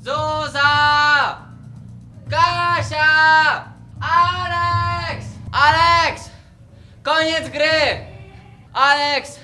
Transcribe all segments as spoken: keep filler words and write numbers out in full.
Zuza! Kasia! Alex! Alex! Koniec gry! Alex!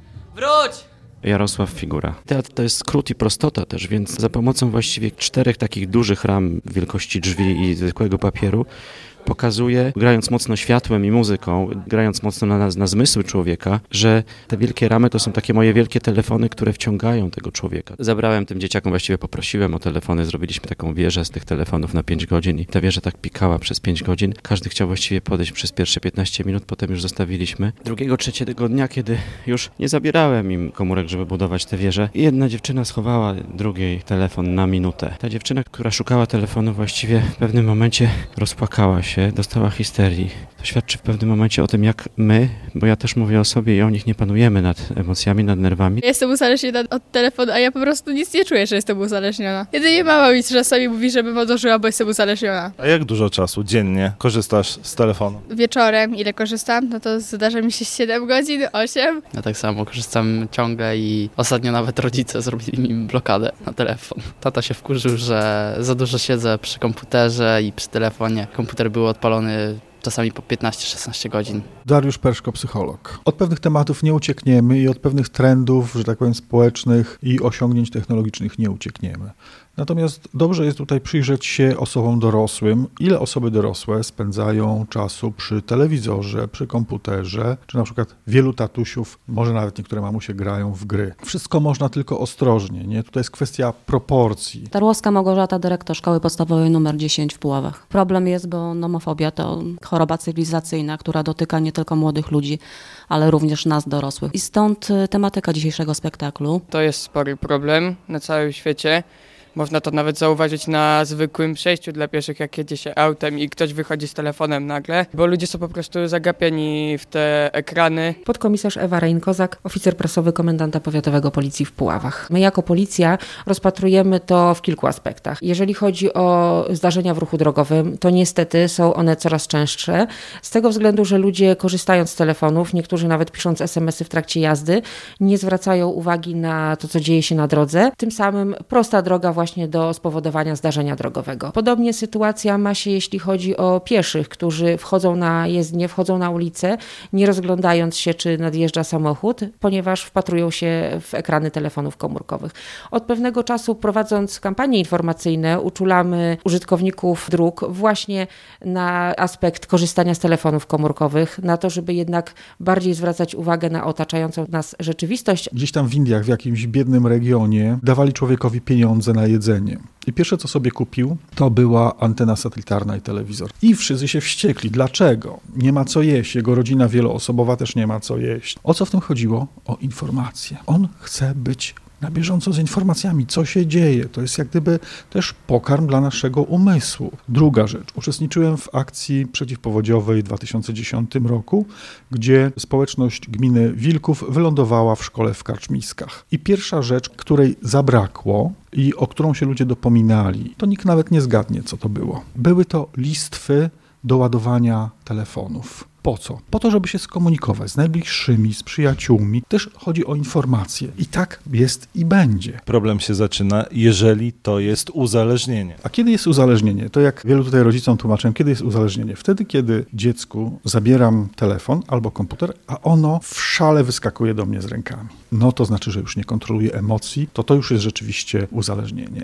Wróć! Jarosław Figura. Teatr to jest skrót i prostota też, więc za pomocą właściwie czterech takich dużych ram wielkości drzwi i zwykłego papieru pokazuje, grając mocno światłem i muzyką, grając mocno na, na zmysły człowieka, że te wielkie ramy to są takie moje wielkie telefony, które wciągają tego człowieka. Zabrałem tym dzieciakom, właściwie poprosiłem o telefony, zrobiliśmy taką wieżę z tych telefonów na pięć godzin i ta wieża tak pikała przez pięć godzin. Każdy chciał właściwie podejść przez pierwsze piętnaście minut, potem już zostawiliśmy. Drugiego, trzeciego dnia, kiedy już nie zabierałem im komórek, żeby budować tę wieżę, i jedna dziewczyna schowała drugiej telefon na minutę. Ta dziewczyna, która szukała telefonu, właściwie w pewnym momencie rozpłakała się, dostała histerii. To świadczy w pewnym momencie o tym, jak my, bo ja też mówię o sobie i o nich, nie panujemy nad emocjami, nad nerwami. Ja jestem uzależniona od telefonu, a ja po prostu nic nie czuję, że jestem uzależniona. Jedynie mama mi czasami mówi, żebym odłożyła, bo jestem uzależniona. A jak dużo czasu dziennie korzystasz z telefonu? Wieczorem, ile korzystam, no to zdarza mi się siedem godzin, osiem. Ja tak samo korzystam ciągle i ostatnio nawet rodzice zrobili mi blokadę na telefon. Tata się wkurzył, że za dużo siedzę przy komputerze i przy telefonie. Komputer był odpalony czasami po piętnaście szesnaście godzin. Dariusz Perszko, psycholog. Od pewnych tematów nie uciekniemy i od pewnych trendów, że tak powiem, społecznych i osiągnięć technologicznych nie uciekniemy. Natomiast dobrze jest tutaj przyjrzeć się osobom dorosłym, ile osoby dorosłe spędzają czasu przy telewizorze, przy komputerze, czy na przykład wielu tatusiów, może nawet niektóre mamusie grają w gry. Wszystko można tylko ostrożnie, nie? Tutaj jest kwestia proporcji. Tarłowska Małgorzata, dyrektor Szkoły Podstawowej numer dziesięć w Puławach. Problem jest, bo nomofobia to choroba cywilizacyjna, która dotyka nie tylko młodych ludzi, ale również nas, dorosłych. I stąd tematyka dzisiejszego spektaklu. To jest spory problem na całym świecie. Można to nawet zauważyć na zwykłym przejściu dla pieszych, jak jedzie się autem i ktoś wychodzi z telefonem nagle, bo ludzie są po prostu zagapieni w te ekrany. Podkomisarz Ewa Rein-Kozak, oficer prasowy komendanta powiatowego Policji w Puławach. My jako policja rozpatrujemy to w kilku aspektach. Jeżeli chodzi o zdarzenia w ruchu drogowym, to niestety są one coraz częstsze, z tego względu, że ludzie korzystając z telefonów, niektórzy nawet pisząc es em esy w trakcie jazdy, nie zwracają uwagi na to, co dzieje się na drodze. Tym samym prosta droga właśnie do spowodowania zdarzenia drogowego. Podobnie sytuacja ma się, jeśli chodzi o pieszych, którzy wchodzą na jezdnię, wchodzą na ulicę, nie rozglądając się, czy nadjeżdża samochód, ponieważ wpatrują się w ekrany telefonów komórkowych. Od pewnego czasu, prowadząc kampanie informacyjne, uczulamy użytkowników dróg właśnie na aspekt korzystania z telefonów komórkowych, na to, żeby jednak bardziej zwracać uwagę na otaczającą nas rzeczywistość. Gdzieś tam w Indiach, w jakimś biednym regionie dawali człowiekowi pieniądze na jedzenie. I pierwsze, co sobie kupił, to była antena satelitarna i telewizor. I wszyscy się wściekli. Dlaczego? Nie ma co jeść. Jego rodzina wieloosobowa też nie ma co jeść. O co w tym chodziło? O informacje. On chce być na bieżąco z informacjami, co się dzieje. To jest jak gdyby też pokarm dla naszego umysłu. Druga rzecz. Uczestniczyłem w akcji przeciwpowodziowej w dwa tysiące dziesiątym roku, gdzie społeczność gminy Wilków wylądowała w szkole w Karczmiskach. I pierwsza rzecz, której zabrakło i o którą się ludzie dopominali, to nikt nawet nie zgadnie, co to było. Były to listwy do ładowania telefonów. Po co? Po to, żeby się skomunikować z najbliższymi, z przyjaciółmi. Też chodzi o informacje. I tak jest i będzie. Problem się zaczyna, jeżeli to jest uzależnienie. A kiedy jest uzależnienie? To jak wielu tutaj rodzicom tłumaczę, kiedy jest uzależnienie? Wtedy, kiedy dziecku zabieram telefon albo komputer, a ono w szale wyskakuje do mnie z rękami. No to znaczy, że już nie kontroluje emocji, to to już jest rzeczywiście uzależnienie.